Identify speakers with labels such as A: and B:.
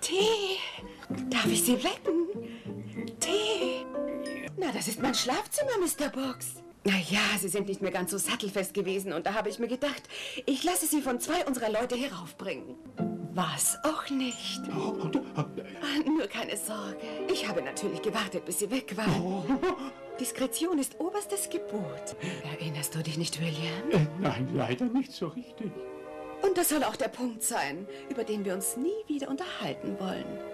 A: Tee. Darf ich Sie wecken? Tee. Na, das ist mein Schlafzimmer, Mr. Box. Na ja, Sie sind nicht mehr ganz so sattelfest gewesen und da habe ich mir gedacht, ich lasse Sie von 2 unserer Leute heraufbringen. Was auch nicht. Nur keine Sorge. Ich habe natürlich gewartet, bis Sie weg waren. Diskretion ist oberstes Gebot. Erinnerst du dich nicht, William?
B: Nein, leider nicht so richtig.
A: Und das soll auch der Punkt sein, über den wir uns nie wieder unterhalten wollen.